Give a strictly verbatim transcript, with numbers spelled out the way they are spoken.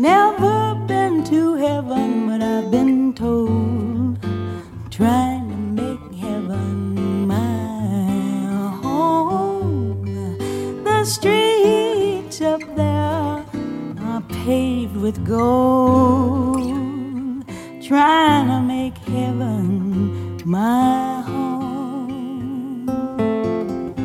never been to heaven, but I've been told trying to make heaven my home. The streets up there are paved with gold.